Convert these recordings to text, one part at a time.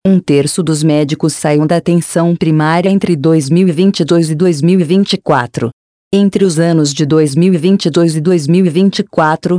Um terço dos médicos saíram da atenção primária entre 2022 e 2024. Entre os anos de 2022 e 2024,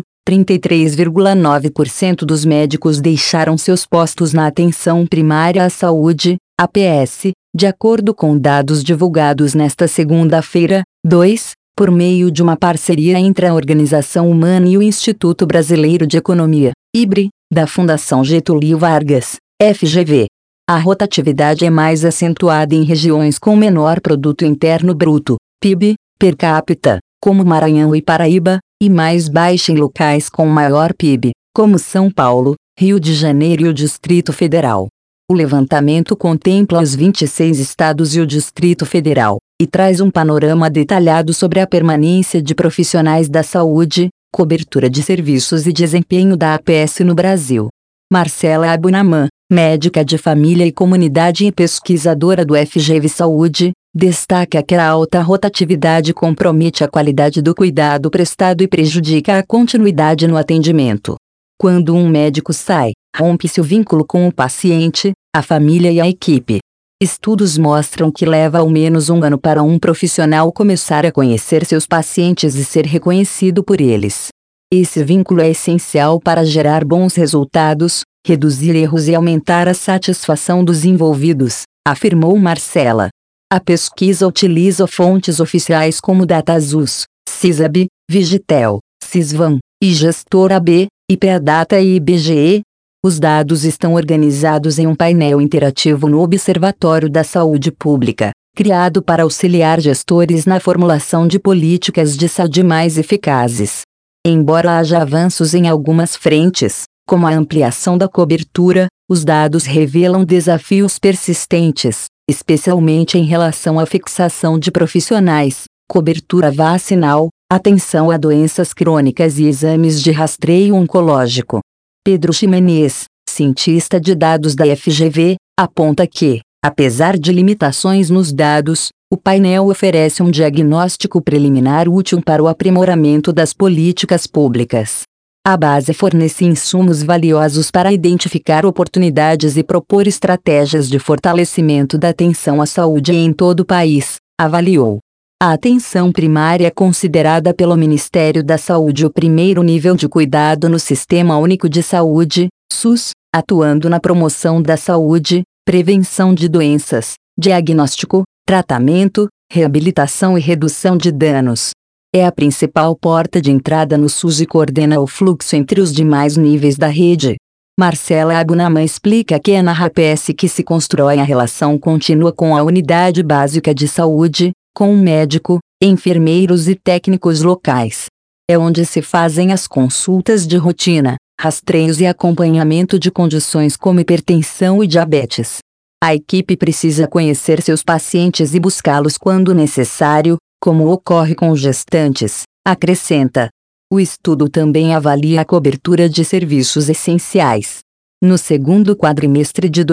33,9% dos médicos deixaram seus postos na atenção primária à saúde, APS, de acordo com dados divulgados nesta segunda-feira, por meio de uma parceria entre a Organização Humana e o Instituto Brasileiro de Economia, IBRE, da Fundação Getúlio Vargas, FGV. A rotatividade é mais acentuada em regiões com menor produto interno bruto, PIB, per capita, como Maranhão e Paraíba, e mais baixa em locais com maior PIB, como São Paulo, Rio de Janeiro e o Distrito Federal. O levantamento contempla os 26 estados e o Distrito Federal, e traz um panorama detalhado sobre a permanência de profissionais da saúde, cobertura de serviços e desempenho da APS no Brasil. Marcela Abunaman, médica de família e comunidade e pesquisadora do FGV Saúde, destaca que a alta rotatividade compromete a qualidade do cuidado prestado e prejudica a continuidade no atendimento. Quando um médico sai, rompe-se o vínculo com o paciente, a família e a equipe. Estudos mostram que leva ao menos um ano para um profissional começar a conhecer seus pacientes e ser reconhecido por eles. Esse vínculo é essencial para gerar bons resultados, reduzir erros e aumentar a satisfação dos envolvidos, afirmou Marcela. A pesquisa utiliza fontes oficiais como DataSUS, CISAB, Vigitel, Cisvan, e Gestor AB, IPEADATA e IBGE. Os dados estão organizados em um painel interativo no Observatório da Saúde Pública, criado para auxiliar gestores na formulação de políticas de saúde mais eficazes. Embora haja avanços em algumas frentes, como a ampliação da cobertura, os dados revelam desafios persistentes, especialmente em relação à fixação de profissionais, cobertura vacinal, atenção a doenças crônicas e exames de rastreio oncológico. Pedro Ximenes, cientista de dados da FGV, aponta que, apesar de limitações nos dados, o painel oferece um diagnóstico preliminar útil para o aprimoramento das políticas públicas. A base fornece insumos valiosos para identificar oportunidades e propor estratégias de fortalecimento da atenção à saúde em todo o país, avaliou. A atenção primária é considerada pelo Ministério da Saúde o primeiro nível de cuidado no Sistema Único de Saúde, SUS, atuando na promoção da saúde, prevenção de doenças, diagnóstico, tratamento, reabilitação e redução de danos. É a principal porta de entrada no SUS e coordena o fluxo entre os demais níveis da rede. Marcela Abunaman explica que é na RAPS que se constrói a relação contínua com a Unidade Básica de Saúde, com o médico, enfermeiros e técnicos locais. É onde se fazem as consultas de rotina, rastreios e acompanhamento de condições como hipertensão e diabetes. A equipe precisa conhecer seus pacientes e buscá-los quando necessário, como ocorre com os gestantes, acrescenta. O estudo também avalia a cobertura de serviços essenciais. No segundo quadrimestre de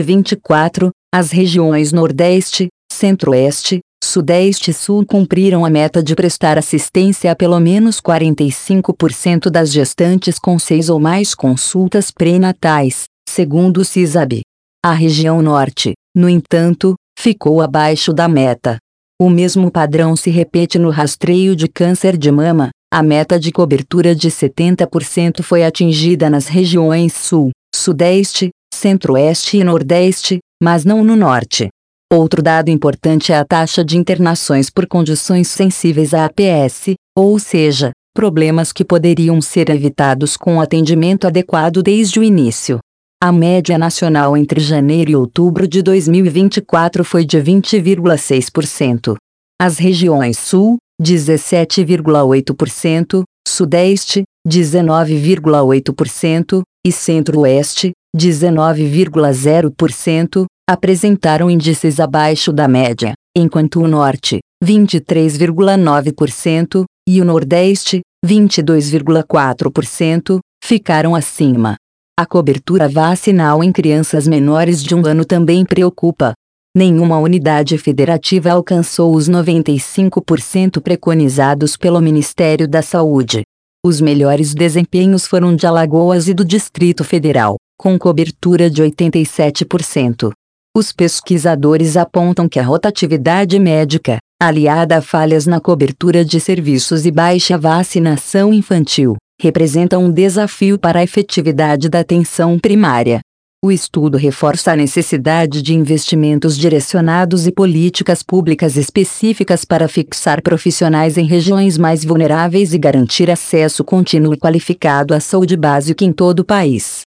2024, as regiões Nordeste, Centro-Oeste, Sudeste e Sul cumpriram a meta de prestar assistência a pelo menos 45% das gestantes com 6 ou mais consultas pré-natais, segundo o CISAB. A região Norte, no entanto, ficou abaixo da meta. O mesmo padrão se repete no rastreio de câncer de mama. A meta de cobertura de 70% foi atingida nas regiões Sul, Sudeste, Centro-Oeste e Nordeste, mas não no Norte. Outro dado importante é a taxa de internações por condições sensíveis à APS, ou seja, problemas que poderiam ser evitados com atendimento adequado desde o início. A média nacional entre janeiro e outubro de 2024 foi de 20,6%. As regiões Sul, 17,8%, Sudeste, 19,8% e Centro-Oeste, 19,0%, apresentaram índices abaixo da média, enquanto o Norte, 23,9%, e o Nordeste, 22,4%, ficaram acima. A cobertura vacinal em crianças menores de 1 ano também preocupa. Nenhuma unidade federativa alcançou os 95% preconizados pelo Ministério da Saúde. Os melhores desempenhos foram de Alagoas e do Distrito Federal, com cobertura de 87%. Os pesquisadores apontam que a rotatividade médica, aliada a falhas na cobertura de serviços e baixa vacinação infantil, representa um desafio para a efetividade da atenção primária. O estudo reforça a necessidade de investimentos direcionados e políticas públicas específicas para fixar profissionais em regiões mais vulneráveis e garantir acesso contínuo e qualificado à saúde básica em todo o país.